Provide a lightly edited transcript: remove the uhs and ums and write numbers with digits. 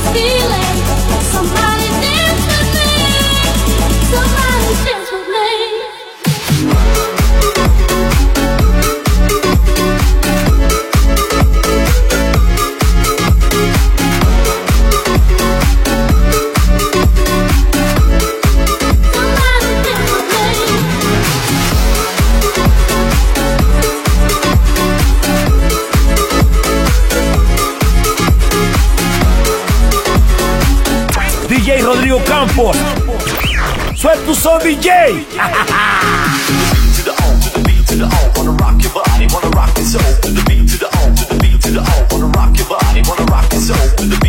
DJ Rodrigo Campos. Suelta tu son, DJ. To the on, wanna rock your body, wanna rock your soul. To the beat, to the on, to the beat, to the on, wanna rock your body, wanna rock your soul. To the